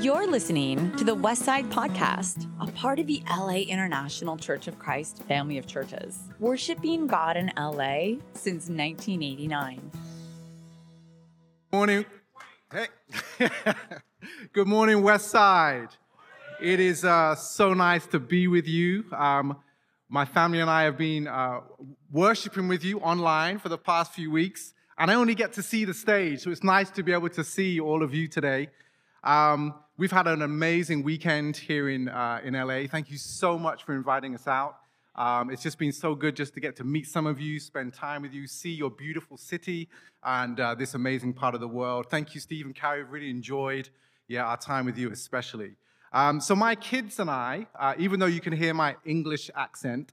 You're listening to the Westside Podcast, a part of the LA International Church of Christ family of churches, worshiping God in LA since 1989. Morning. Hey. Good morning, Westside. It is so nice to be with you. My family and I have been worshiping with you online for the past few weeks, and I only get to see the stage, so it's nice to be able to see all of you today. We've had an amazing weekend here in LA. Thank you so much for inviting us out. It's just been so good just to get to meet some of you, spend time with you, see your beautiful city and this amazing part of the world. Thank you, Steve and Carrie. Really enjoyed our time with you especially. So my kids and I, even though you can hear my English accent,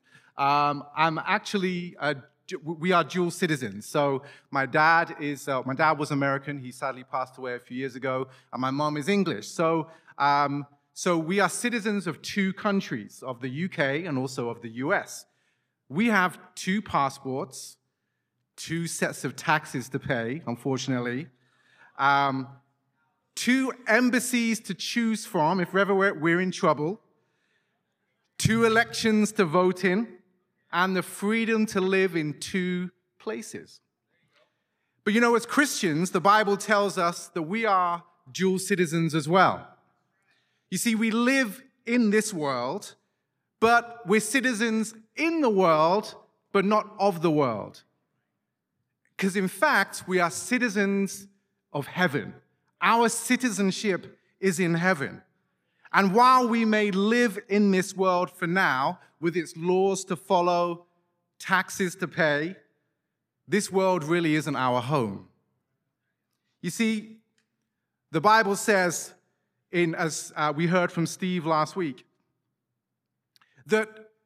we are dual citizens. So my dad was American. He sadly passed away a few years ago, and my mom is English. So we are citizens of two countries, of the UK and also of the US. We have two passports, two sets of taxes to pay, unfortunately, two embassies to choose from if ever we're in trouble, two elections to vote in, and the freedom to live in two places. But as Christians, the Bible tells us that we are dual citizens as well. You see, we live in this world, but we're citizens in the world, but not of the world. Because in fact, we are citizens of heaven. Our citizenship is in heaven. And while we may live in this world for now, with its laws to follow, taxes to pay, this world really isn't our home. You see, the Bible says, as we heard from Steve last week, that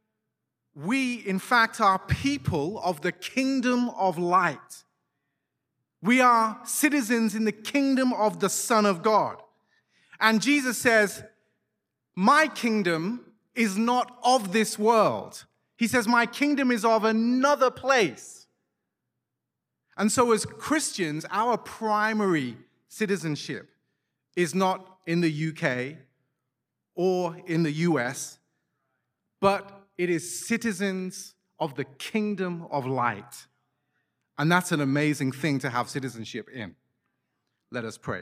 we, in fact, are people of the kingdom of light. We are citizens in the kingdom of the Son of God. And Jesus says, my kingdom is not of this world. He says, my kingdom is of another place. And so as Christians, our primary citizenship is not in the UK or in the US, but it is citizens of the kingdom of light. And that's an amazing thing to have citizenship in. Let us pray.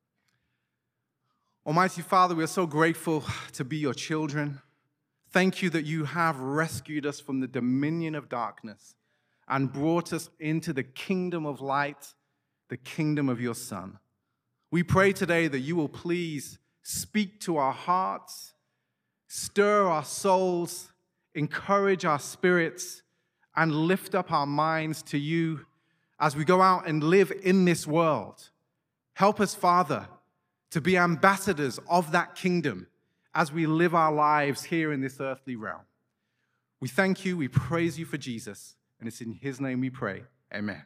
Almighty Father, we are so grateful to be your children. Thank you that you have rescued us from the dominion of darkness and brought us into the kingdom of light, the kingdom of your Son. We pray today that you will please speak to our hearts, stir our souls, encourage our spirits, and lift up our minds to you as we go out and live in this world. Help us, Father, to be ambassadors of that kingdom as we live our lives here in this earthly realm. We thank you, we praise you for Jesus, and it's in his name we pray. Amen.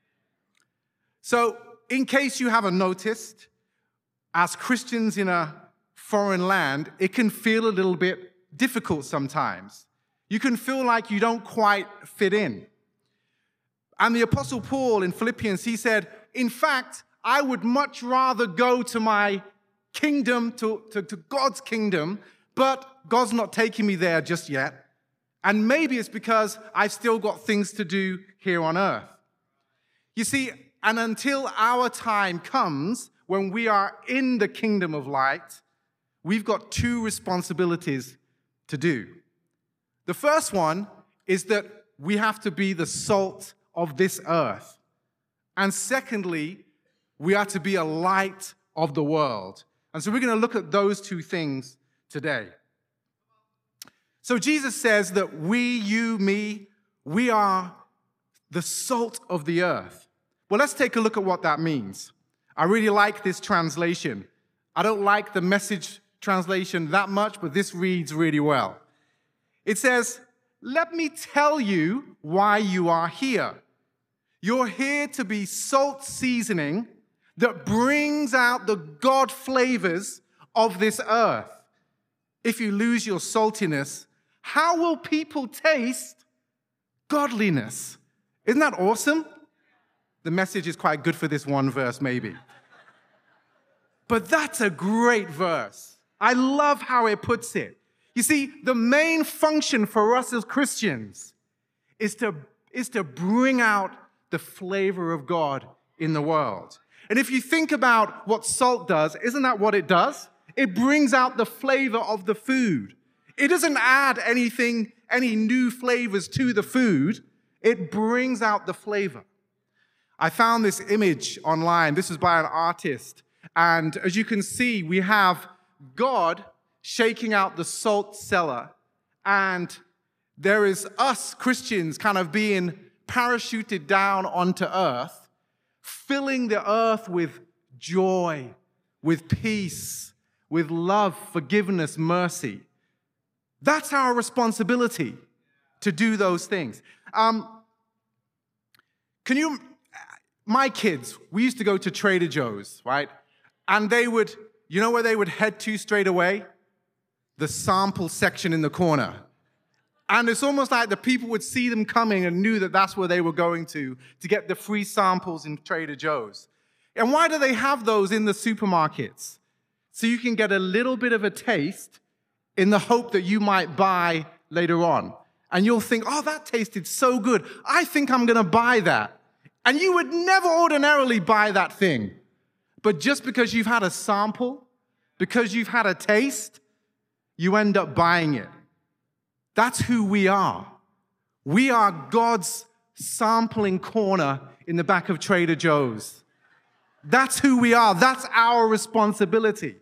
So, in case you haven't noticed, as Christians in a foreign land, it can feel a little bit difficult sometimes. You can feel like you don't quite fit in. And the Apostle Paul in Philippians, he said, in fact, I would much rather go to my kingdom, to God's kingdom, but God's not taking me there just yet. And maybe it's because I've still got things to do here on earth. You see, and until our time comes when we are in the kingdom of light, we've got two responsibilities to do. The first one is that we have to be the salt of this earth. And secondly, we are to be a light of the world. And so we're going to look at those two things today. So Jesus says that we, you, me, we are the salt of the earth. Well, let's take a look at what that means. I really like this translation. I don't like the Message translation that much, but this reads really well. It says, let me tell you why you are here. You're here to be salt seasoning that brings out the God flavors of this earth. If you lose your saltiness, how will people taste godliness? Isn't that awesome? The Message is quite good for this one verse, maybe. But that's a great verse. I love how it puts it. You see, the main function for us as Christians is to bring out the flavor of God in the world. And if you think about what salt does, isn't that what it does? It brings out the flavor of the food. It doesn't add anything, any new flavors to the food. It brings out the flavor. I found this image online. This is by an artist. And as you can see, we have God shaking out the salt cellar. And there is us Christians kind of being parachuted down onto earth, filling the earth with joy, with peace, with love, forgiveness, mercy. That's our responsibility to do those things. My kids, we used to go to Trader Joe's, right? And they would, you know where they would head to straight away? The sample section in the corner. And it's almost like the people would see them coming and knew that that's where they were going to get the free samples in Trader Joe's. And why do they have those in the supermarkets? So you can get a little bit of a taste in the hope that you might buy later on. And you'll think, oh, that tasted so good. I think I'm going to buy that. And you would never ordinarily buy that thing. But just because you've had a sample, because you've had a taste, you end up buying it. That's who we are. We are God's sampling corner in the back of Trader Joe's. That's who we are. That's our responsibility.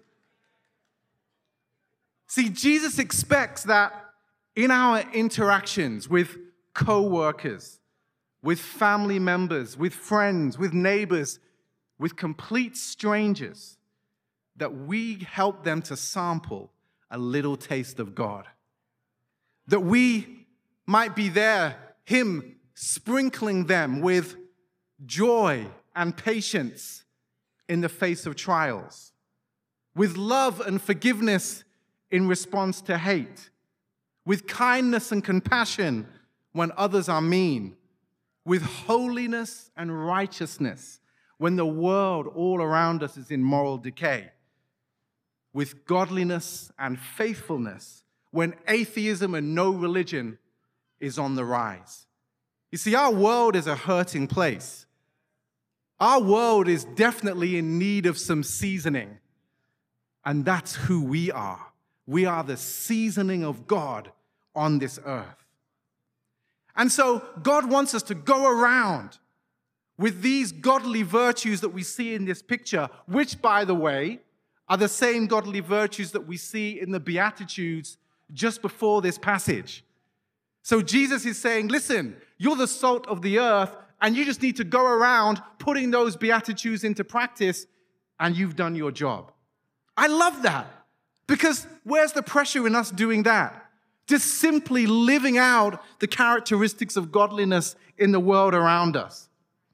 See, Jesus expects that in our interactions with co-workers, with family members, with friends, with neighbors, with complete strangers, that we help them to sample a little taste of God. That we might be there, Him sprinkling them with joy and patience in the face of trials, with love and forgiveness in response to hate, with kindness and compassion when others are mean, with holiness and righteousness when the world all around us is in moral decay, with godliness and faithfulness when atheism and no religion is on the rise. You see, our world is a hurting place. Our world is definitely in need of some seasoning, and that's who we are. We are the seasoning of God on this earth. And so God wants us to go around with these godly virtues that we see in this picture, which, by the way, are the same godly virtues that we see in the Beatitudes just before this passage. So Jesus is saying, listen, you're the salt of the earth, and you just need to go around putting those Beatitudes into practice, and you've done your job. I love that, because where's the pressure in us doing that? Just simply living out the characteristics of godliness in the world around us.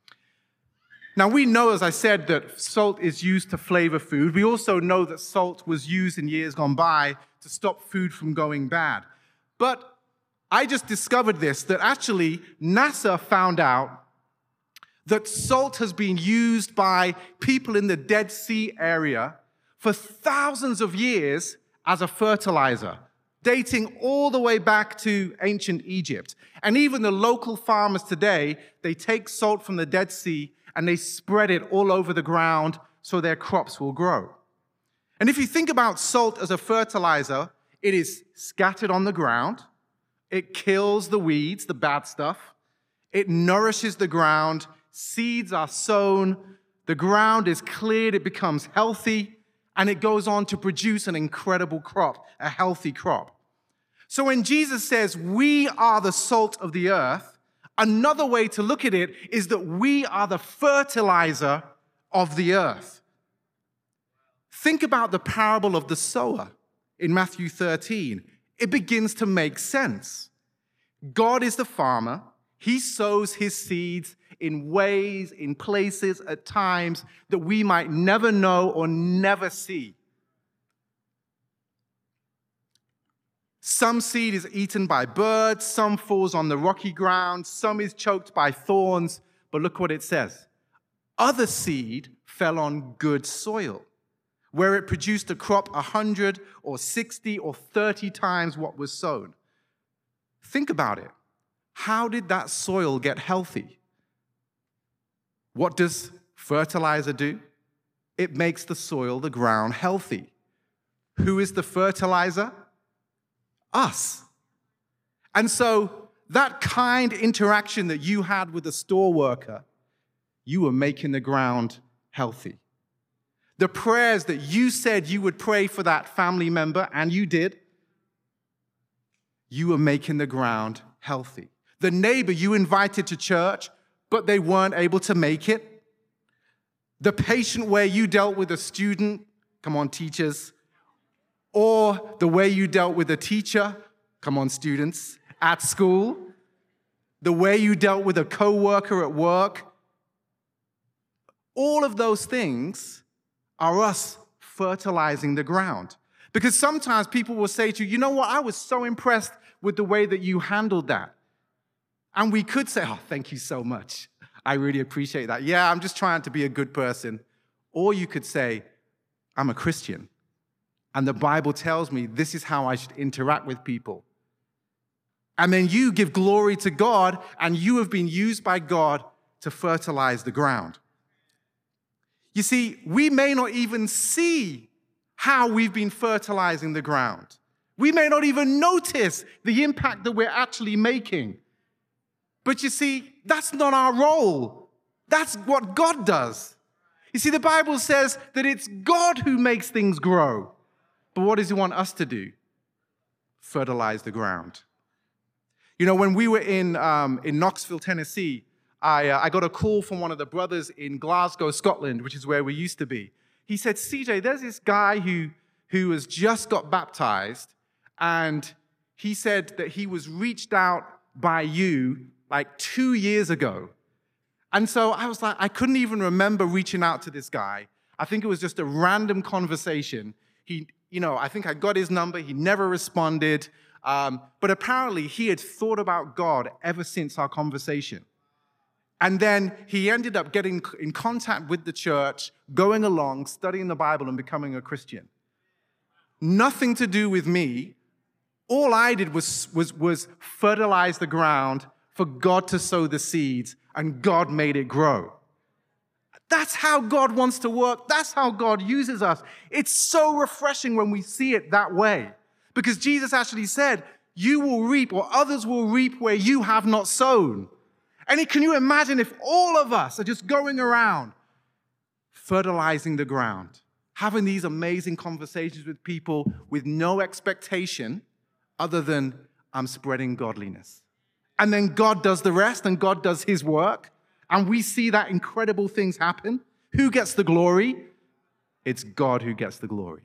Now, we know, as I said, that salt is used to flavor food. We also know that salt was used in years gone by to stop food from going bad. But I just discovered this, that actually NASA found out that salt has been used by people in the Dead Sea area for thousands of years as a fertilizer, dating all the way back to ancient Egypt. And even the local farmers today, they take salt from the Dead Sea and they spread it all over the ground so their crops will grow. And if you think about salt as a fertilizer, it is scattered on the ground, it kills the weeds, the bad stuff, it nourishes the ground, seeds are sown, the ground is cleared, it becomes healthy, and it goes on to produce an incredible crop, a healthy crop. So when Jesus says we are the salt of the earth, another way to look at it is that we are the fertilizer of the earth. Think about the parable of the sower in Matthew 13. It begins to make sense. God is the farmer. He sows his seeds in ways, in places, at times that we might never know or never see. Some seed is eaten by birds, some falls on the rocky ground, some is choked by thorns, but look what it says. Other seed fell on good soil, where it produced a crop 100 or 60 or 30 times what was sown. Think about it. How did that soil get healthy? What does fertilizer do? It makes the soil, the ground, healthy. Who is the fertilizer? Us. And so that kind interaction that you had with the store worker, you were making the ground healthy. The prayers that you said you would pray for that family member, and you did, you were making the ground healthy. The neighbor you invited to church, but they weren't able to make it. The patient where you dealt with a student, come on, teachers, or the way you dealt with a teacher, come on, students, at school, the way you dealt with a coworker at work. All of those things are us fertilizing the ground. Because sometimes people will say to you, you know what, I was so impressed with the way that you handled that. And we could say, oh, thank you so much. I really appreciate that. Yeah, I'm just trying to be a good person. Or you could say, I'm a Christian. And the Bible tells me this is how I should interact with people. And then you give glory to God, and you have been used by God to fertilize the ground. You see, we may not even see how we've been fertilizing the ground. We may not even notice the impact that we're actually making. But you see, that's not our role. That's what God does. You see, the Bible says that it's God who makes things grow. But what does he want us to do? Fertilize the ground. You know, when we were in Knoxville, Tennessee, I got a call from one of the brothers in Glasgow, Scotland, which is where we used to be. He said, CJ, there's this guy who has just got baptized, and he said that he was reached out by you like 2 years ago. And so I was like, I couldn't even remember reaching out to this guy. I think it was just a random conversation. I think I got his number. He never responded. But apparently he had thought about God ever since our conversation. And then he ended up getting in contact with the church, going along, studying the Bible, and becoming a Christian. Nothing to do with me. All I did was fertilize the ground for God to sow the seeds, and God made it grow. That's how God wants to work. That's how God uses us. It's so refreshing when we see it that way. Because Jesus actually said, you will reap, or others will reap where you have not sown. And can you imagine if all of us are just going around fertilizing the ground, having these amazing conversations with people with no expectation other than I'm spreading godliness. And then God does the rest, and God does his work, and we see that incredible things happen. Who gets the glory? It's God who gets the glory.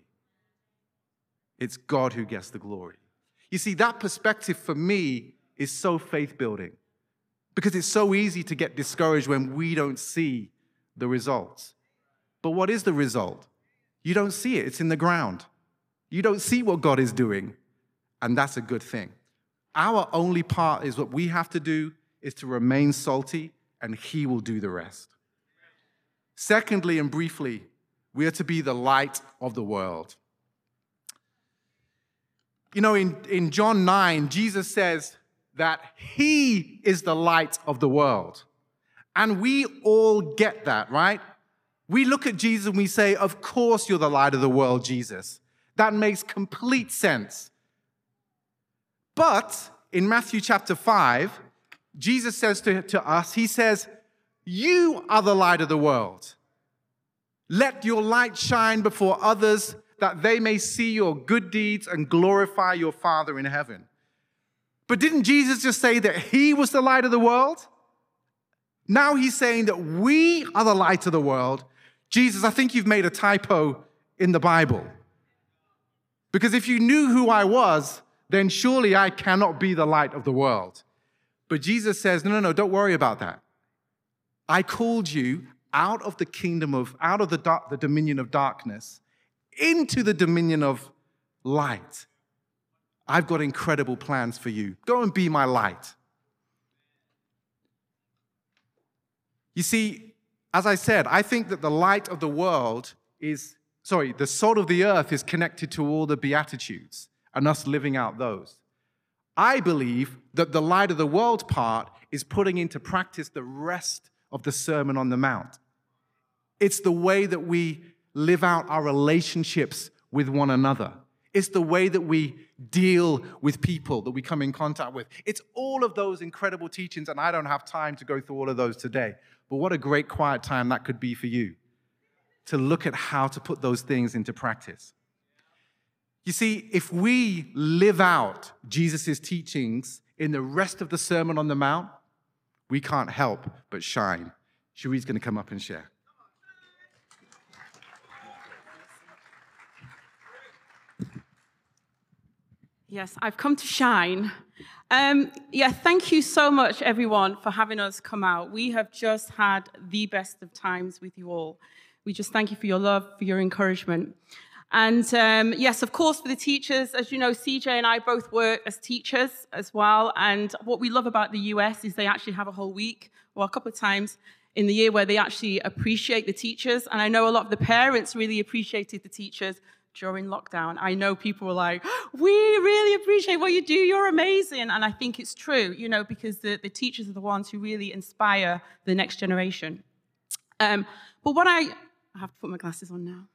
It's God who gets the glory. You see, that perspective for me is so faith-building, because it's so easy to get discouraged when we don't see the results. But what is the result? You don't see it. It's in the ground. You don't see what God is doing, and that's a good thing. Our only part is what we have to do is to remain salty, and he will do the rest. Secondly, and briefly, we are to be the light of the world. You know, in John 9, Jesus says that he is the light of the world. And we all get that, right? We look at Jesus and we say, of course you're the light of the world, Jesus. That makes complete sense. But in Matthew chapter 5, Jesus says to us, he says, you are the light of the world. Let your light shine before others, that they may see your good deeds and glorify your Father in heaven. But didn't Jesus just say that he was the light of the world? Now he's saying that we are the light of the world. Jesus, I think you've made a typo in the Bible. Because if you knew who I was, then surely I cannot be the light of the world. But Jesus says, no, don't worry about that. I called you out of the the dominion of darkness into the dominion of light. I've got incredible plans for you. Go and be my light. You see, as I said, I think that the light of the world is the salt of the earth is connected to all the Beatitudes and us living out those. I believe that the light of the world part is putting into practice the rest of the Sermon on the Mount. It's the way that we live out our relationships with one another. It's the way that we deal with people that we come in contact with. It's all of those incredible teachings, and I don't have time to go through all of those today. But what a great quiet time that could be for you, to look at how to put those things into practice. You see, if we live out Jesus' teachings in the rest of the Sermon on the Mount, we can't help but shine. Cherie's going to come up and share. Yes, I've come to shine. Thank you so much, everyone, for having us come out. We have just had the best of times with you all. We just thank you for your love, for your encouragement. And yes, of course, for the teachers, as you know, CJ and I both work as teachers as well. And what we love about the US is they actually have a whole week, or a couple of times in the year, where they actually appreciate the teachers. And I know a lot of the parents really appreciated the teachers during lockdown. I know people were like, we really appreciate what you do. You're amazing. And I think it's true, because the teachers are the ones who really inspire the next generation. But what I have to put my glasses on now.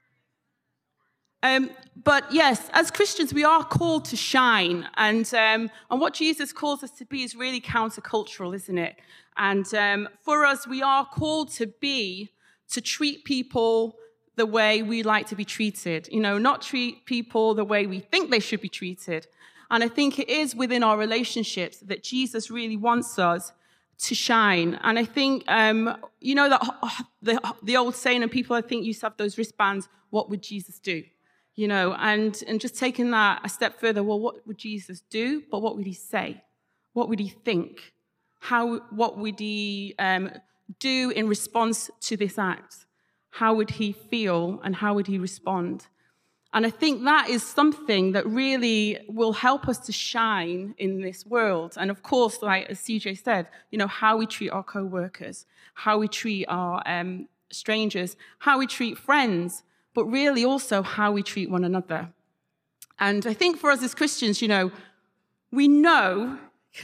But yes, as Christians, we are called to shine. And what Jesus calls us to be is really countercultural, isn't it? And for us, we are called to treat people the way we like to be treated, not treat people the way we think they should be treated. And I think it is within our relationships that Jesus really wants us to shine. And I think, that the old saying, and people I think used to have those wristbands, what would Jesus do? And just taking that a step further, well, what would Jesus do? But what would he say? What would he think? What would he do in response to this act? How would he feel and how would he respond? And I think that is something that really will help us to shine in this world. And of course, like as CJ said, how we treat our co-workers, how we treat our strangers, how we treat friends, but really also how we treat one another. And I think for us as Christians, we know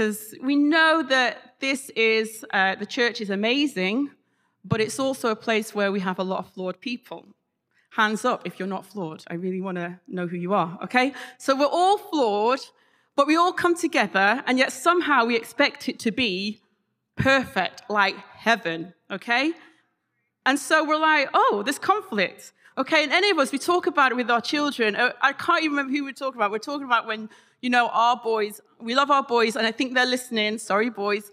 that this is, the church is amazing, but it's also a place where we have a lot of flawed people. Hands up if you're not flawed. I really want to know who you are, okay? So we're all flawed, but we all come together, and yet somehow we expect it to be perfect, like heaven, okay? And so we're like, oh, there's conflict. Okay, and any of us, we talk about it with our children. I can't even remember who we're talking about. We're talking about when, our boys, we love our boys, and I think they're listening. Sorry, boys.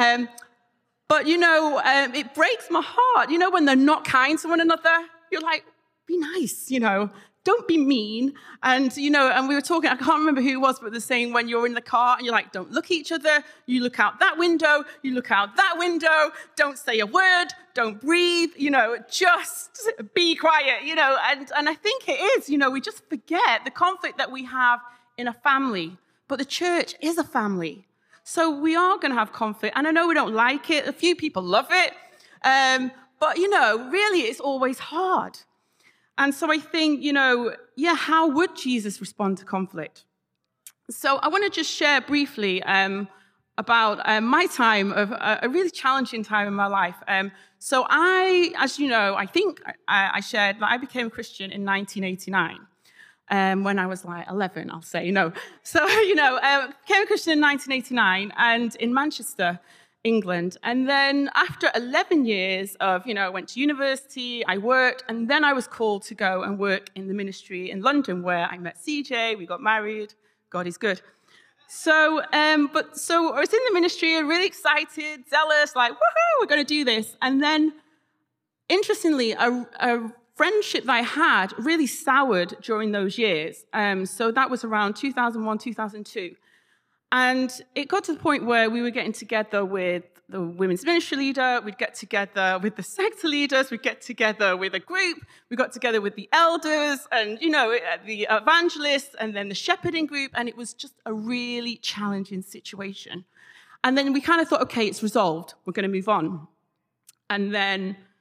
But, it breaks my heart, when they're not kind to one another. You're like, be nice, don't be mean. And, and we were talking, I can't remember who it was, but they're saying when you're in the car and you're like, don't look at each other. You look out that window, you look out that window, don't say a word, don't breathe, just be quiet, And I think it is, we just forget the conflict that we have in a family. But the church is a family. So we are going to have conflict. And I know we don't like it. A few people love it. But, really it's always hard. And so I think, how would Jesus respond to conflict? So I want to just share briefly about my time of a really challenging time in my life. So as you know, I think I shared that I became a Christian in 1989. When I was like 11, I'll say, So, became a Christian in 1989 and in Manchester, England. And then after 11 years of, I went to university, I worked, and then I was called to go and work in the ministry in London where I met CJ, we got married, God is good. So I was in the ministry, really excited, zealous, like, woohoo, we're going to do this. And then, interestingly, a friendship that I had really soured during those years. So that was around 2001, 2002. And it got to the point where we were getting together with the women's ministry leader, we'd get together with the sector leaders, we'd get together with a group, we got together with the elders and, the evangelists and then the shepherding group, and it was just a really challenging situation. And then we kind of thought, okay, it's resolved, we're going to move on. And then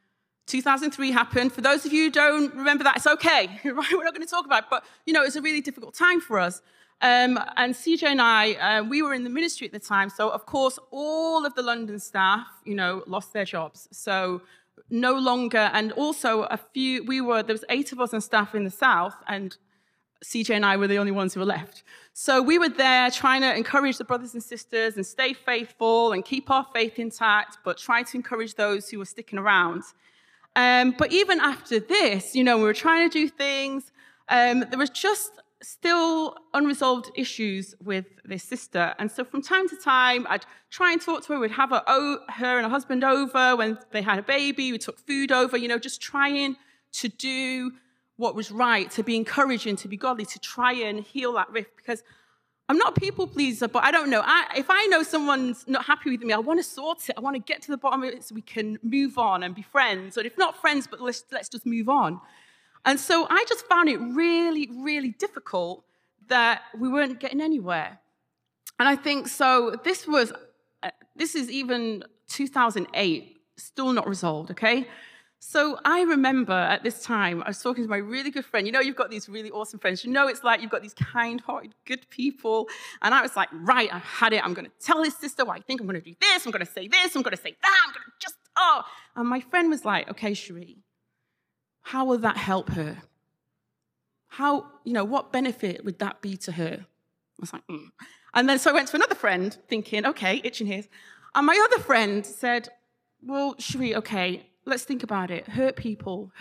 2003 happened. For those of you who don't remember that, it's okay. Right? We're not going to talk about it. But, it was a really difficult time for us. And CJ and I, we were in the ministry at the time. So, of course, all of the London staff, lost their jobs. So no longer, and also there was 8 of us on staff in the south, and CJ and I were the only ones who were left. So we were there trying to encourage the brothers and sisters and stay faithful and keep our faith intact, but trying to encourage those who were sticking around. But even after this, we were trying to do things. There was just still unresolved issues with this sister. And so from time to time, I'd try and talk to her. We'd have her and her husband over when they had a baby. We took food over, just trying to do what was right, to be encouraging, to be godly, to try and heal that rift. Because I'm not a people pleaser, but I don't know. If I know someone's not happy with me, I want to sort it. I want to get to the bottom of it so we can move on and be friends. Or if not friends, but let's just move on. And so I just found it really, really difficult that we weren't getting anywhere. And I think so this is even 2008, still not resolved, okay? So I remember at this time, I was talking to my really good friend. You've got these really awesome friends. It's like you've got these kind-hearted, good people. And I was like, right, I've had it. I'm going to tell this sister what I think. I'm going to do this. I'm going to say this. I'm going to say that. I'm going to just, And my friend was like, okay, Cherie, how will that help her? How, what benefit would that be to her? I was like, And then so I went to another friend thinking, okay, itching ears. And my other friend said, well, Cherie, okay, let's think about it. Hurt people.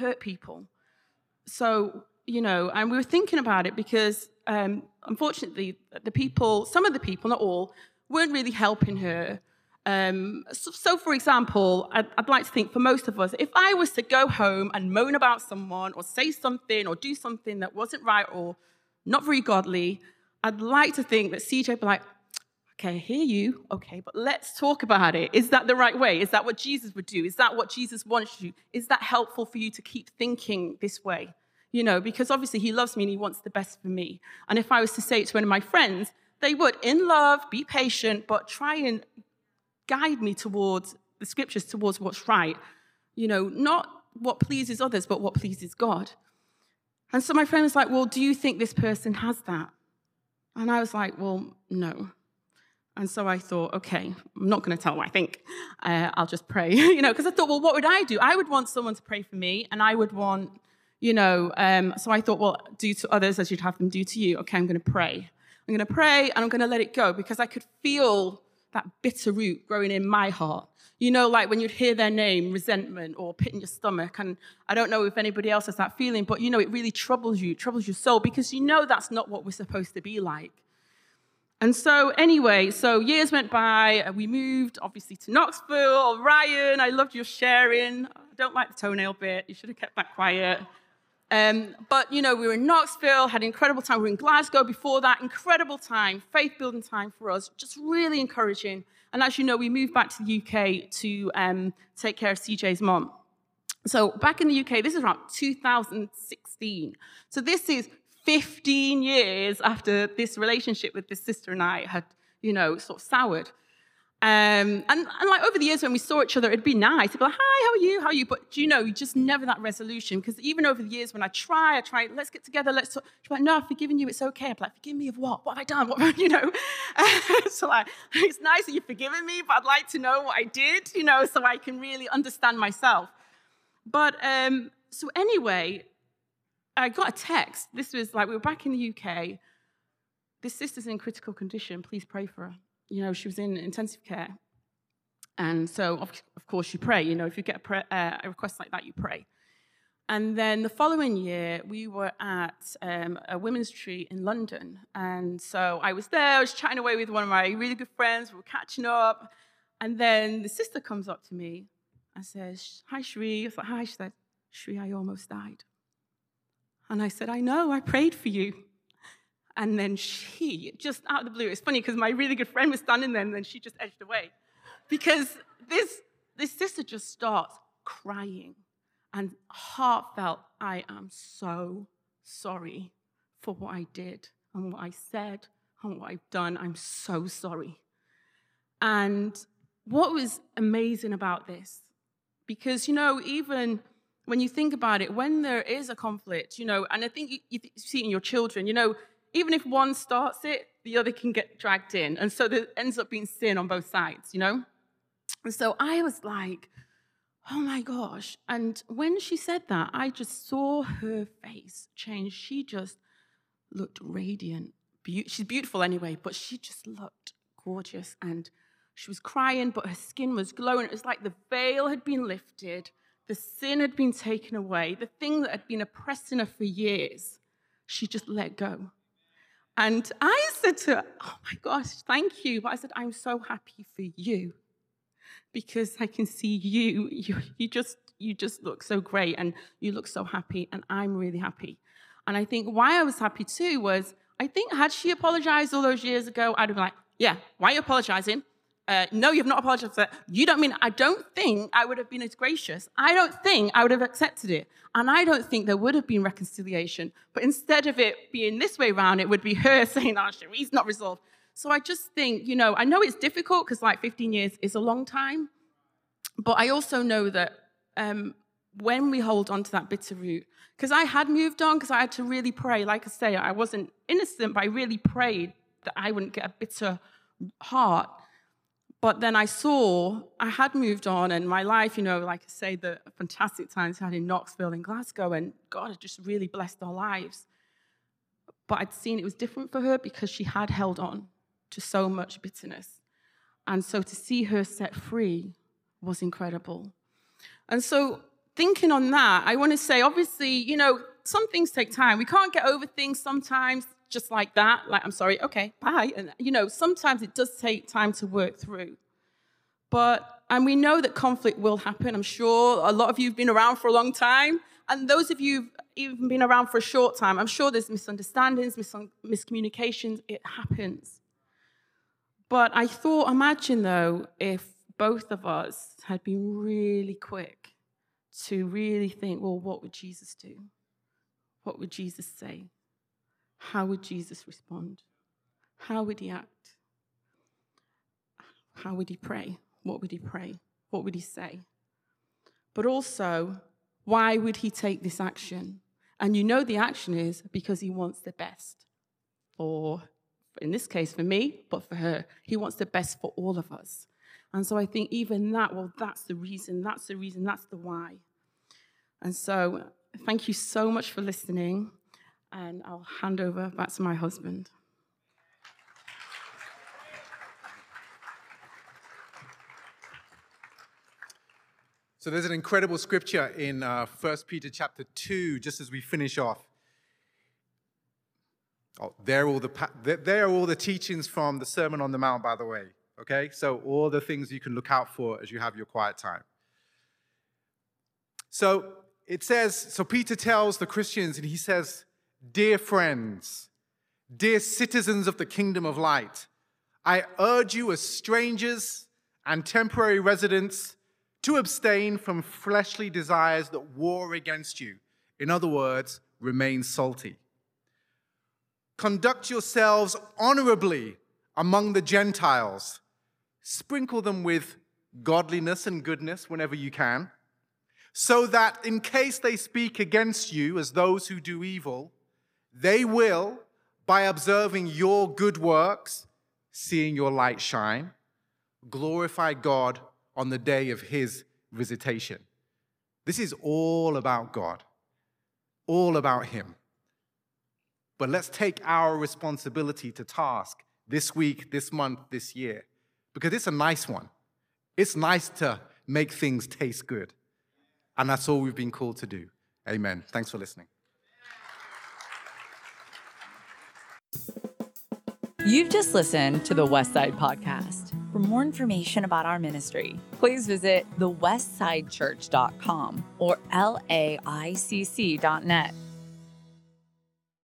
So, and we were thinking about it because, unfortunately, some of the people, not all, weren't really helping her. So, for example, I'd like to think for most of us, if I was to go home and moan about someone or say something or do something that wasn't right or not very godly, I'd like to think that CJ would be like, okay, I hear you, okay, but let's talk about it. Is that the right way? Is that what Jesus would do? Is that what Jesus wants you? Is that helpful for you to keep thinking this way? Because obviously he loves me and he wants the best for me. And if I was to say it to one of my friends, they would, in love, be patient, but try and guide me towards the scriptures, towards what's right. Not what pleases others, but what pleases God. And so my friend was like, well, do you think this person has that? And I was like, well, no. And so I thought, okay, I'm not going to tell them what I think. I'll just pray, because I thought, well, what would I do? I would want someone to pray for me, and I would want, so I thought, well, do to others as you'd have them do to you. Okay, I'm going to pray. I'm going to pray, and I'm going to let it go, because I could feel that bitter root growing in my heart. Like when you'd hear their name, resentment or pit in your stomach. And I don't know if anybody else has that feeling, but, it really troubles your soul, because that's not what we're supposed to be like. And so anyway, years went by. We moved, obviously, to Knoxville. Ryan, I loved your sharing. I don't like the toenail bit. You should have kept that quiet. But, we were in Knoxville, had an incredible time. We were in Glasgow before that. Incredible time, faith-building time for us, just really encouraging. And as you know, we moved back to the UK to take care of CJ's mom. So back in the UK, this is around 2016. So this is 15 years after this relationship with this sister and I had, sort of soured. And like over the years when we saw each other, it'd be nice. It'd be like, hi, how are you? But, just never that resolution. Because even over the years when I try, let's get together, let's talk. She's like, no, I've forgiven you, it's okay. I'm like, forgive me of what? What have I done? So like, it's nice that you've forgiven me, but I'd like to know what I did, so I can really understand myself. But, so anyway, I got a text. This was like, we were back in the UK. This sister's in critical condition. Please pray for her. She was in intensive care. And so, of course, you pray. If you get a request like that, you pray. And then the following year, we were at a women's retreat in London. And so I was there. I was chatting away with one of my really good friends. We were catching up. And then the sister comes up to me and says, hi, Cherie. I was like, hi. She said, Cherie, I almost died. And I said, I know, I prayed for you. And then she, just out of the blue, it's funny because my really good friend was standing there and then she just edged away. Because this sister just starts crying and heartfelt, I am so sorry for what I did and what I said and what I've done. I'm so sorry. And what was amazing about this, because, even when you think about it, when there is a conflict, and I think you see it in your children, even if one starts it, the other can get dragged in. And so there ends up being sin on both sides, And so I was like, oh my gosh. And when she said that, I just saw her face change. She just looked radiant. She's beautiful anyway, but she just looked gorgeous. And she was crying, but her skin was glowing. It was like the veil had been lifted. The sin had been taken away. The thing that had been oppressing her for years, she just let go. And I said to her, oh my gosh, thank you. But I said, I'm so happy for you because I can see you. You just look so great and you look so happy and I'm really happy. And I think why I was happy too was, I think had she apologized all those years ago, I'd have been like, yeah, why are you apologizing? No, you've not apologized for that. I don't think I would have been as gracious. I don't think I would have accepted it. And I don't think there would have been reconciliation. But instead of it being this way around, it would be her saying, oh, Cherie's not resolved. So I just think, I know it's difficult because 15 years is a long time. But I also know that when we hold on to that bitter root, because I had moved on, because I had to really pray. Like I say, I wasn't innocent, but I really prayed that I wouldn't get a bitter heart. But then I saw I had moved on, and my life, like I say, the fantastic times I had in Knoxville and Glasgow, and God had just really blessed our lives. But I'd seen it was different for her because she had held on to so much bitterness. And so to see her set free was incredible. And so thinking on that, I want to say, obviously, some things take time. We can't get over things sometimes just like that. Like, I'm sorry, okay, bye. And, sometimes it does take time to work through. And we know that conflict will happen. I'm sure a lot of you have been around for a long time. And those of you who've even been around for a short time, I'm sure there's misunderstandings, miscommunications. It happens. But I thought, imagine, though, if both of us had been really quick to really think, well, what would Jesus do? What would Jesus say? How would Jesus respond? How would he act? How would he pray? What would he pray? What would he say? But also, why would he take this action? And the action is because he wants the best. Or, in this case, for me, but for her. He wants the best for all of us. And so I think even that, that's the reason, that's the why. And so thank you so much for listening. And I'll hand over back to my husband. So there's an incredible scripture in 1 Peter chapter 2, just as we finish off. Oh, there are all the teachings from the Sermon on the Mount, by the way. Okay? So all the things you can look out for as you have your quiet time. So it says, so Peter tells the Christians, and he says, dear friends, dear citizens of the kingdom of light, I urge you as strangers and temporary residents to abstain from fleshly desires that war against you. In other words, remain salty. Conduct yourselves honorably among the Gentiles. Sprinkle them with godliness and goodness whenever you can, so that in case they speak against you as those who do evil, they will, by observing your good works, seeing your light shine, glorify God on the day of his visitation. This is all about God, all about him. But let's take our responsibility to task this week, this month, this year, because it's a nice one. It's nice to make things taste good. And that's all we've been called to do. Amen. Thanks for listening. You've just listened to the Westside Podcast. For more information about our ministry, please visit thewestsidechurch.com or laicc.net.